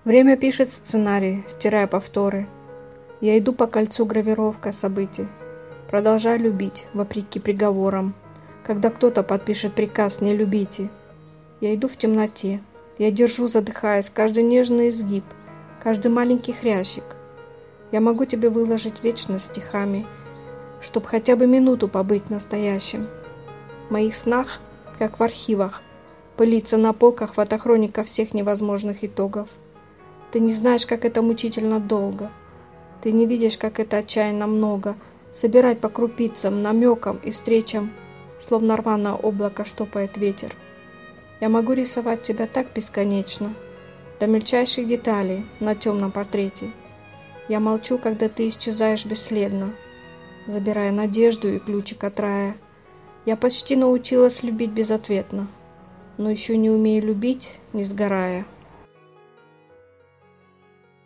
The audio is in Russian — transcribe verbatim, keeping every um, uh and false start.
Время пишет сценарий, стирая повторы. Я иду по кольцу гравировка событий. Продолжаю любить, вопреки приговорам. Когда кто-то подпишет приказ «не любите». Я иду в темноте. Я держу, задыхаясь, каждый нежный изгиб, каждый маленький хрящик. Я могу тебе выложить вечность стихами, чтоб хотя бы минуту побыть настоящим. В моих снах, как в архивах, пылится на полках фотохроника всех невозможных итогов. Ты не знаешь, как это мучительно долго. Ты не видишь, как это отчаянно много. Собирать по крупицам, намекам и встречам, словно рваное облако штопает ветер. Я могу рисовать тебя так бесконечно, до мельчайших деталей на темном портрете. Я молчу, когда ты исчезаешь бесследно, забирая надежду и ключик от рая. Я почти научилась любить безответно, но еще не умею любить, не сгорая.